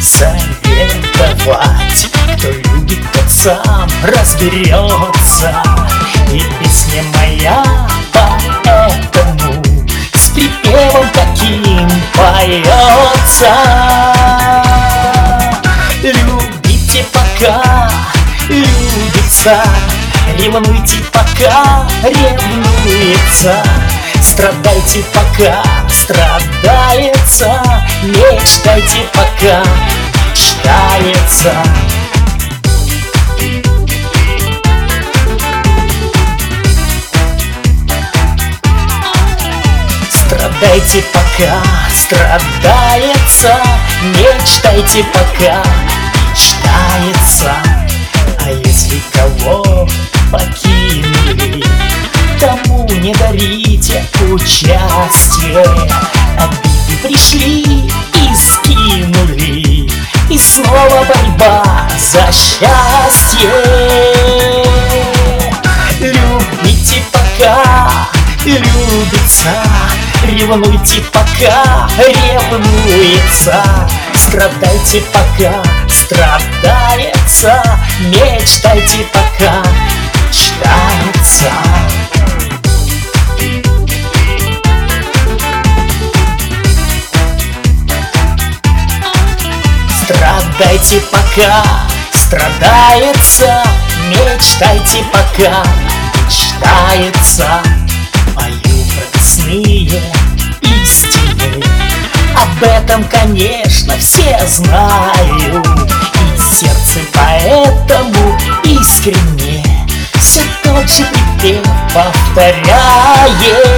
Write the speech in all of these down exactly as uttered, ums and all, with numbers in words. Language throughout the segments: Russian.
советовать. Кто любит, тот сам разберется. И песня моя поэтому с припевом таким поется. Любите, пока любится, ревнуйте, пока ревнуется. Страдайте, пока страдается, мечтайте, пока мечтается. Страдайте, пока страдается, мечтайте, пока мечтается. А если кого покинули, тому не дарите участие. Обиды пришли и скинули, и снова борьба за счастье. Любите, пока любится, ревнуйте, пока ревнуется. Страдайте, пока страдается, мечтайте, пока мечтается. Страдайте, пока страдается, мечтайте, пока мечтается. Пою прописные истины, об этом, конечно, все знают. И сердце поэтому искренне все тот же припев повторяет.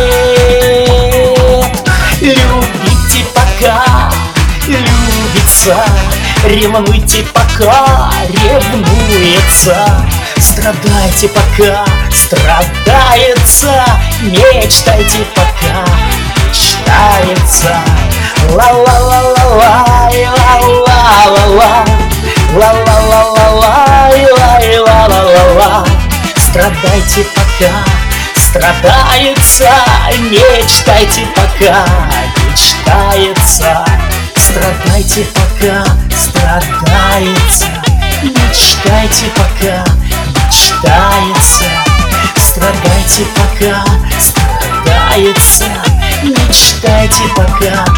Любите, пока любится, ревнуйте, пока ревнуется. Страдайте, пока страдается, мечтайте, пока мечтается. Ла-ла-ла-ла-лай, ла-ла-ла-ла, ла-ла-ла-ла-лай, ла-ла-ла-ла-ла. Страдайте, пока страдается, мечтайте, пока мечтается. Страдайте, пока страдается, мечтайте, пока мечтается. Страдайте, пока страдается, мечтайте, пока